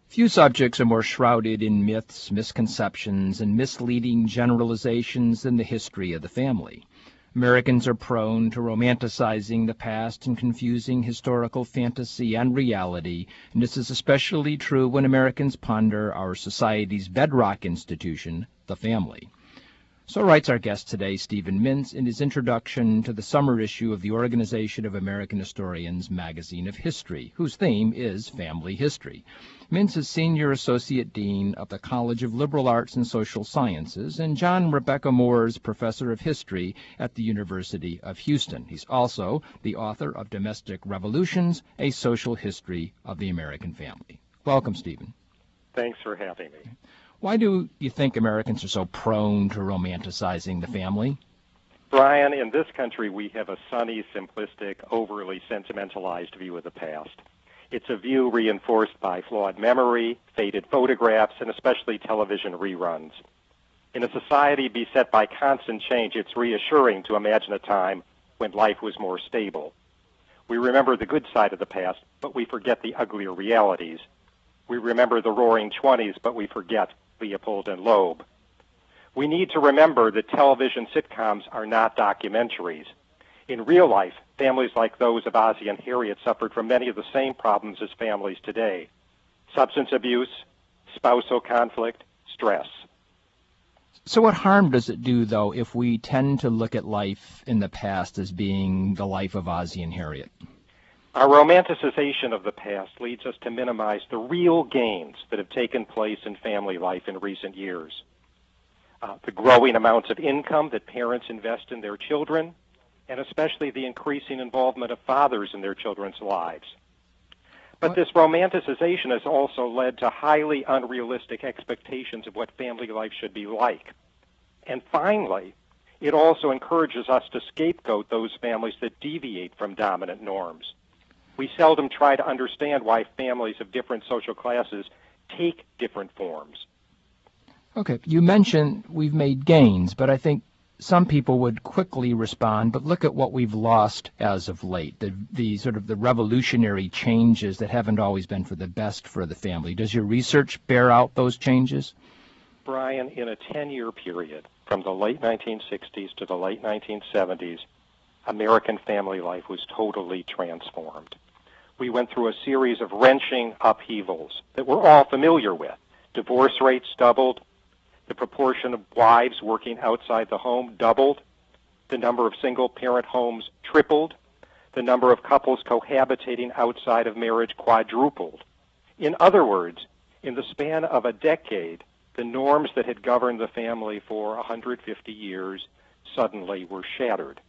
Few subjects are more shrouded in myths, misconceptions, and misleading generalizations than the history of the family. Americans are prone to romanticizing the past and confusing historical fantasy and reality, and this is especially true when Americans ponder our society's bedrock institution, the family. So writes our guest today, Stephen Mintz, in his introduction to the summer issue of the Organization of American Historians Magazine of History, whose theme is family history. Mintz is Senior Associate Dean of the College of Liberal Arts and Social Sciences and John and Rebecca Moore's Professor of History at the University of Houston. He's also the author of Domestic Revolutions, A Social History of the American Family. Welcome, Stephen. Thanks for having me. Why do you think Americans are so prone to romanticizing the family? Brian, in this country we have a sunny, simplistic, overly sentimentalized view of the past. It's a view reinforced by flawed memory, faded photographs, and especially television reruns. In a society beset by constant change, it's reassuring to imagine a time when life was more stable. We remember the good side of the past, but we forget the uglier realities. We remember the roaring 20s, but we forget Leopold and Loeb. We need to remember that television sitcoms are not documentaries. In real life, families like those of Ozzie and Harriet suffered from many of the same problems as families today: substance abuse, spousal conflict, stress. So what harm does it do, though, if we tend to look at life in the past as being the life of Ozzie and Harriet? Our romanticization of the past leads us to minimize the real gains that have taken place in family life in recent years. The growing amounts of income that parents invest in their children, and especially the increasing involvement of fathers in their children's lives. But this romanticization has also led to highly unrealistic expectations of what family life should be like. And finally, it also encourages us to scapegoat those families that deviate from dominant norms. We seldom try to understand why families of different social classes take different forms. Okay, you mentioned we've made gains, but I think some people would quickly respond, but look at what we've lost as of late, the sort of the revolutionary changes that haven't always been for the best for the family. Does your research bear out those changes? Brian, in a 10-year period, from the late 1960s to the late 1970s, American family life was totally transformed. We went through a series of wrenching upheavals that we're all familiar with. Divorce rates doubled. The proportion of wives working outside the home doubled. The number of single-parent homes tripled. The number of couples cohabitating outside of marriage quadrupled. In other words, in the span of a decade, the norms that had governed the family for 150 years suddenly were shattered.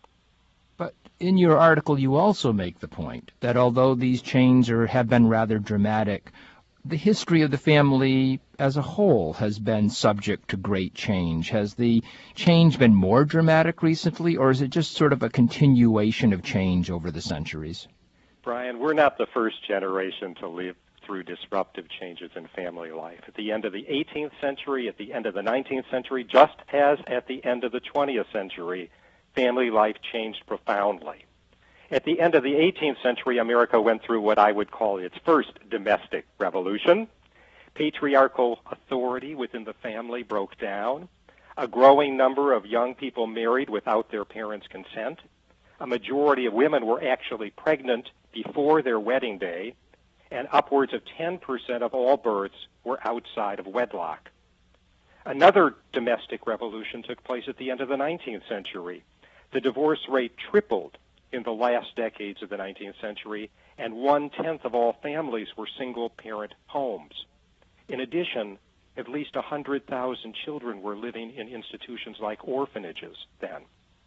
But in your article, you also make the point that although these changes have been rather dramatic, the history of the family as a whole has been subject to great change. Has the change been more dramatic recently, or is it just sort of a continuation of change over the centuries? Brian, we're not the first generation to live through disruptive changes in family life. At the end of the 18th century, at the end of the 19th century, just as at the end of the 20th century, family life changed profoundly. At the end of the 18th century, America went through what I would call its first domestic revolution. Patriarchal authority within the family broke down. A growing number of young people married without their parents' consent. A majority of women were actually pregnant before their wedding day, and upwards of 10% of all births were outside of wedlock. Another domestic revolution took place at the end of the 19th century. The divorce rate tripled in the last decades of the 19th century, and 1/10 of all families were single-parent homes. In addition, at least 100,000 children were living in institutions like orphanages then.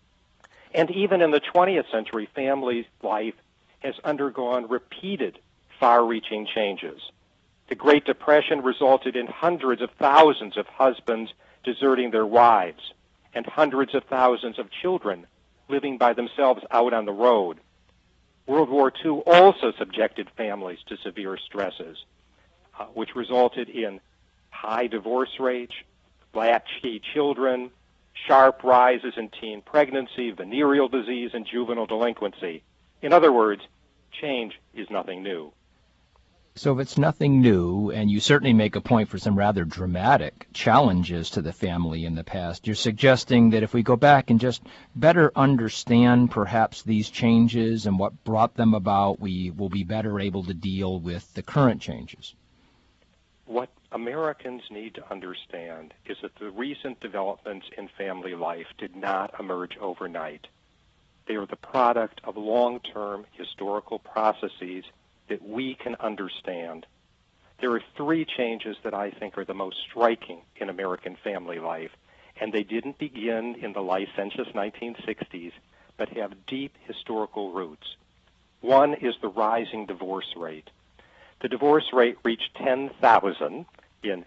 And even in the 20th century, family life has undergone repeated far-reaching changes. The Great Depression resulted in hundreds of thousands of husbands deserting their wives, and hundreds of thousands of children living by themselves out on the road. World War II also subjected families to severe stresses, which resulted in high divorce rates, latchkey children, sharp rises in teen pregnancy, venereal disease, and juvenile delinquency. In other words, change is nothing new. So if it's nothing new, and you certainly make a point for some rather dramatic challenges to the family in the past, you're suggesting that if we go back and just better understand perhaps these changes and what brought them about, we will be better able to deal with the current changes. What Americans need to understand is that the recent developments in family life did not emerge overnight. They are the product of long-term historical processes that we can understand. There are three changes that I think are the most striking in American family life, and they didn't begin in the licentious 1960s, but have deep historical roots. One is the rising divorce rate. The divorce rate reached 10,000 in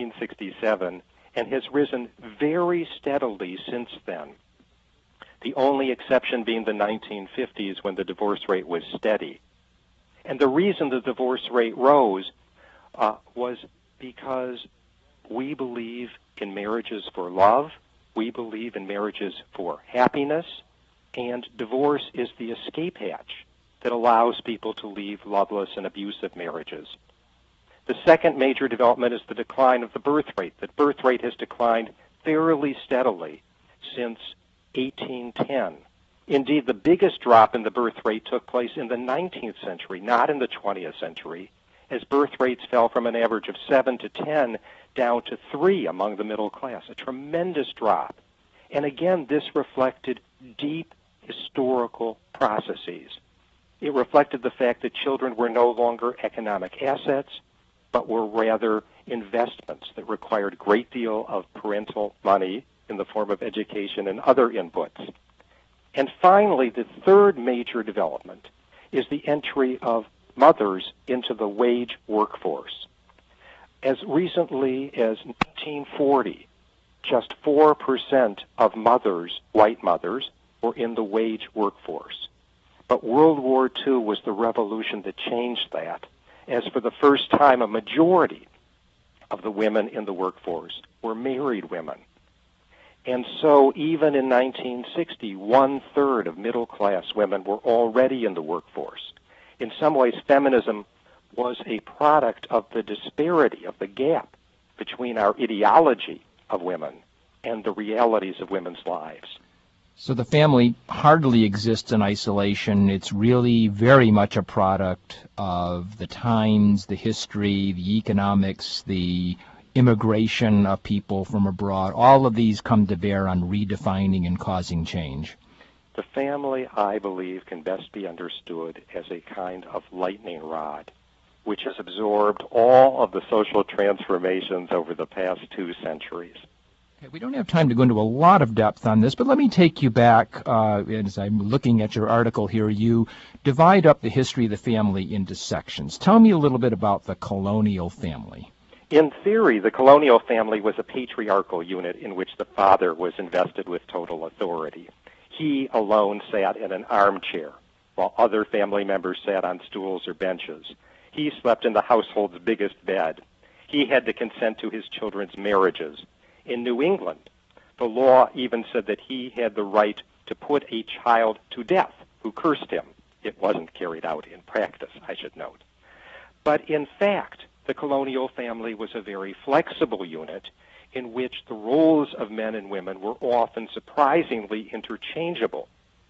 1867 and has risen very steadily since then, the only exception being the 1950s when the divorce rate was steady. And the reason the divorce rate rose was because we believe in marriages for love, we believe in marriages for happiness, and divorce is the escape hatch that allows people to leave loveless and abusive marriages. The second major development is the decline of the birth rate. The birth rate has declined fairly steadily since 1810. Indeed, the biggest drop in the birth rate took place in the 19th century, not in the 20th century, as birth rates fell from an average of 7 to 10 down to 3 among the middle class, a tremendous drop. And again, this reflected deep historical processes. It reflected the fact that children were no longer economic assets, but were rather investments that required a great deal of parental money in the form of education and other inputs. And finally, the third major development is the entry of mothers into the wage workforce. As recently as 1940, just 4% of mothers, white mothers, were in the wage workforce. But World War II was the revolution that changed that, as for the first time a majority of the women in the workforce were married women. And so even in 1960, 1/3 of middle-class women were already in the workforce. In some ways, feminism was a product of the disparity, of the gap between our ideology of women and the realities of women's lives. So the family hardly exists in isolation. It's really very much a product of the times, the history, the economics, the immigration of people from abroad. All of these come to bear on redefining and causing change. The family, I believe, can best be understood as a kind of lightning rod, which has absorbed all of the social transformations over the past 2 centuries. Okay, we don't have time to go into a lot of depth on this, but let me take you back. As I'm looking at your article here, you divide up the history of the family into sections. Tell me a little bit about the colonial family. In theory, the colonial family was a patriarchal unit in which the father was invested with total authority. He alone sat in an armchair, while other family members sat on stools or benches. He slept in the household's biggest bed. He had to consent to his children's marriages. In New England, the law even said that he had the right to put a child to death who cursed him. It wasn't carried out in practice, I should note. But in fact, the colonial family was a very flexible unit in which the roles of men and women were often surprisingly interchangeable.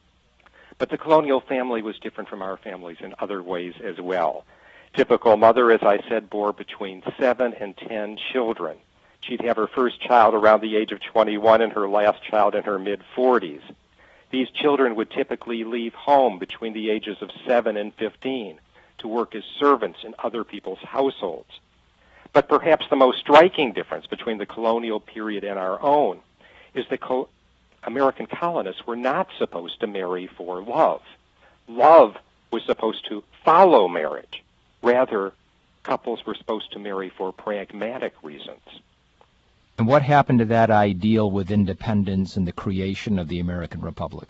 But the colonial family was different from our families in other ways as well. Typical mother, as I said, bore between 7 and 10 children. She'd have her first child around the age of 21 and her last child in her mid-40s. These children would typically leave home between the ages of 7 and 15 to work as servants in other people's households. But perhaps the most striking difference between the colonial period and our own is that American colonists were not supposed to marry for love. Love was supposed to follow marriage. Rather, couples were supposed to marry for pragmatic reasons. And what happened to that ideal with independence and the creation of the American Republic?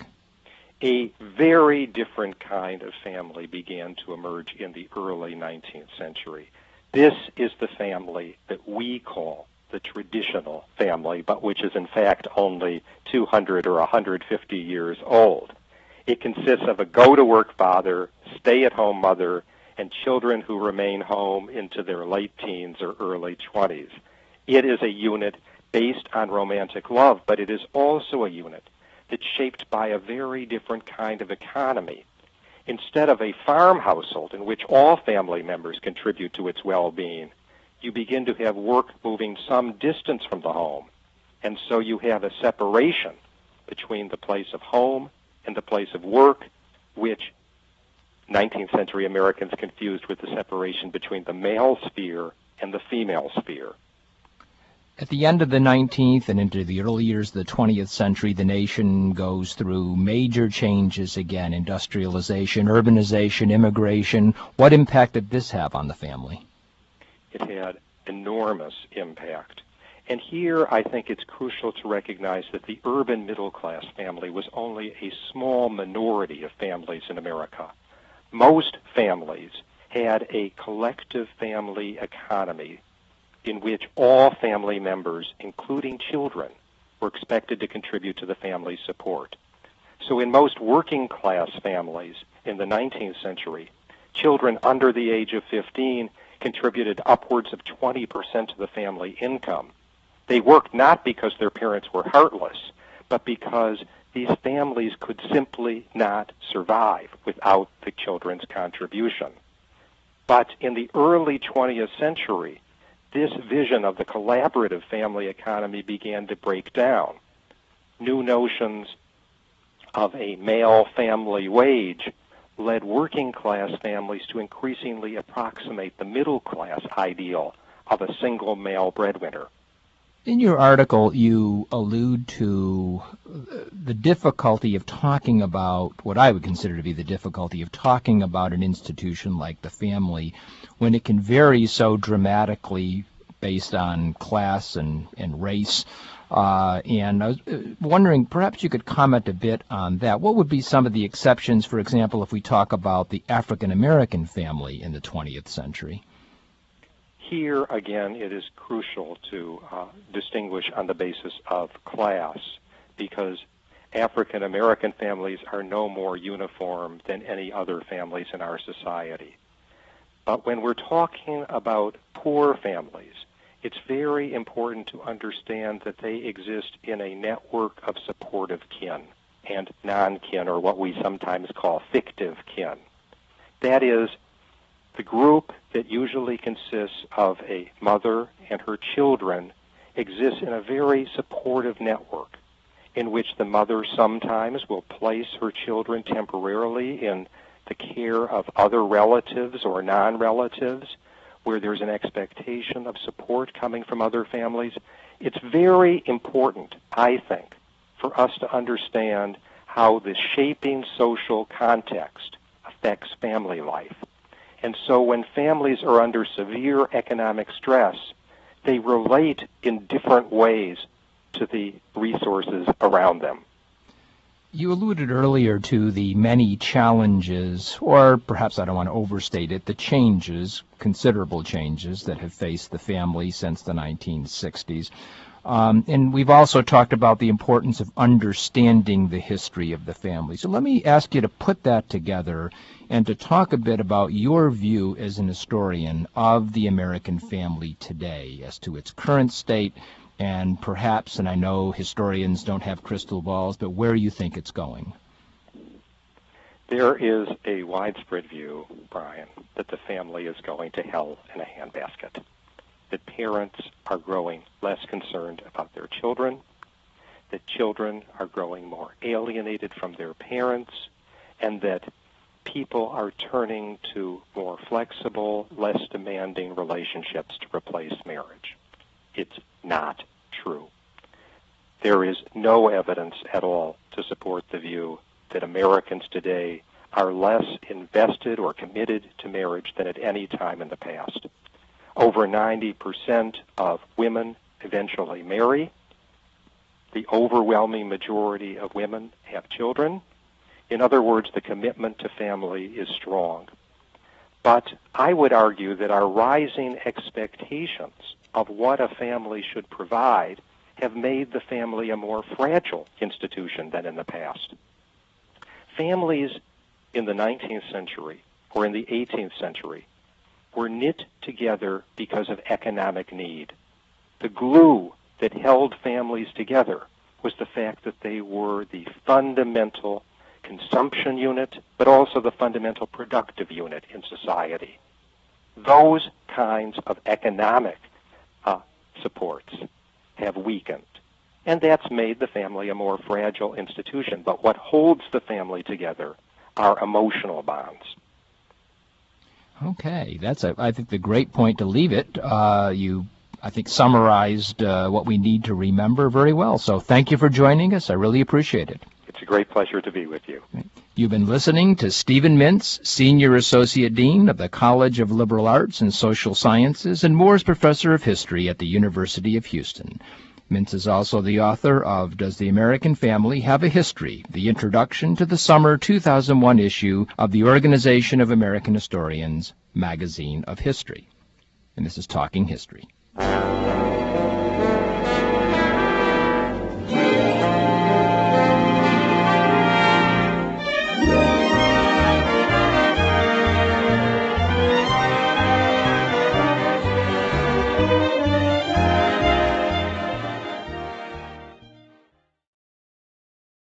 A very different kind of family began to emerge in the early 19th century. This is the family that we call the traditional family, but which is in fact only 200 or 150 years old. It consists of a go-to-work father, stay-at-home mother, and children who remain home into their late teens or early 20s. It is a unit based on romantic love, but it is also a unit that's shaped by a very different kind of economy. Instead of a farm household in which all family members contribute to its well-being, you begin to have work moving some distance from the home, and so you have a separation between the place of home and the place of work, which 19th century Americans confused with the separation between the male sphere and the female sphere. At the end of the 19th and into the early years of the 20th century, the nation goes through major changes again: industrialization, urbanization, immigration. What impact did this have on the family? It had enormous impact. And here I think it's crucial to recognize that the urban middle-class family was only a small minority of families in America. Most families had a collective family economy in which all family members, including children, were expected to contribute to the family support. So in most working-class families in the 19th century, children under the age of 15 contributed upwards of 20% of the family income. They worked not because their parents were heartless, but because these families could simply not survive without the children's contribution. But in the early 20th century, this vision of the collaborative family economy began to break down. New notions of a male family wage led working-class families to increasingly approximate the middle-class ideal of a single male breadwinner. In your article, you allude to the difficulty of talking about, what I would consider to be the difficulty of talking about an institution like the family when it can vary so dramatically based on class and race. And I was wondering, perhaps you could comment a bit on that. What would be some of the exceptions, for example, if we talk about the African-American family in the 20th century? Here, again, it is crucial to distinguish on the basis of class, because African-American families are no more uniform than any other families in our society. But when we're talking about poor families, it's very important to understand that they exist in a network of supportive kin and non-kin, or what we sometimes call fictive kin. That is, the group that usually consists of a mother and her children exists in a very supportive network in which the mother sometimes will place her children temporarily in the care of other relatives or non-relatives, where there's an expectation of support coming from other families. It's very important, I think, for us to understand how the shaping social context affects family life. And so when families are under severe economic stress, they relate in different ways to the resources around them. You alluded earlier to the many challenges, or perhaps I don't want to overstate it, the changes, considerable changes that have faced the family since the 1960s. And we've also talked about the importance of understanding the history of the family. So let me ask you to put that together and to talk a bit about your view as an historian of the American family today as to its current state and perhaps, and I know historians don't have crystal balls, but where you think it's going. There is a widespread view, Brian, that the family is going to hell in a handbasket, that parents are growing less concerned about their children, that children are growing more alienated from their parents, and that people are turning to more flexible, less demanding relationships to replace marriage. It's not true. There is no evidence at all to support the view that Americans today are less invested or committed to marriage than at any time in the past. Over 90% of women eventually marry. The overwhelming majority of women have children. In other words, the commitment to family is strong. But I would argue that our rising expectations of what a family should provide have made the family a more fragile institution than in the past. Families in the 19th century or in the 18th century were knit together because of economic need. The glue that held families together was the fact that they were the fundamental consumption unit, but also the fundamental productive unit in society. Those kinds of economic supports have weakened, and that's made the family a more fragile institution. But what holds the family together are emotional bonds. Okay, that's, I think, the great point to leave it. You, I think, summarized what we need to remember very well. So thank you for joining us. I really appreciate it. It's a great pleasure to be with you. You've been listening to Stephen Mintz, Senior Associate Dean of the College of Liberal Arts and Social Sciences and Moores Professor of History at the University of Houston. Mintz is also the author of Does the American Family Have a History? The introduction to the summer 2001 issue of the Organization of American Historians, Magazine of History. And this is Talking History.